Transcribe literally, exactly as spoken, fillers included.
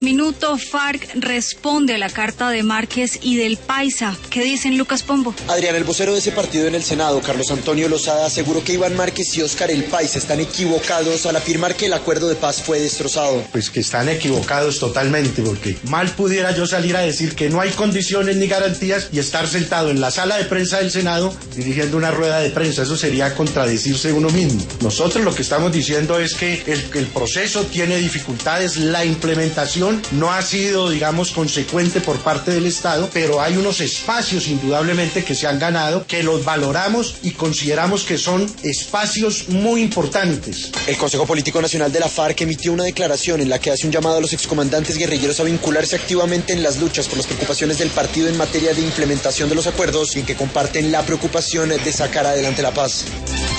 Minuto, FARC responde a la carta de Márquez y del Paisa. ¿Qué dicen, Lucas Pombo? Adrián, el vocero de ese partido en el Senado, Carlos Antonio Lozada, aseguró que Iván Márquez y Óscar El Paisa están equivocados al afirmar que el acuerdo de paz fue destrozado. Pues que están equivocados totalmente, porque mal pudiera yo salir a decir que no hay condiciones ni garantías y estar sentado en la sala de prensa del Senado dirigiendo una rueda de prensa. Eso sería contradecirse uno mismo. Nosotros lo que estamos diciendo es que el, el proceso tiene dificultades, la implementación no ha sido, digamos, consecuente por parte del Estado, pero hay unos espacios indudablemente que se han ganado, que los valoramos y consideramos que son espacios muy importantes. El Consejo Político Nacional de la FARC emitió una declaración en la que hace un llamado a los excomandantes guerrilleros a vincularse activamente en las luchas por las preocupaciones del partido en materia de implementación de los acuerdos y en que comparten la preocupación de sacar adelante la paz.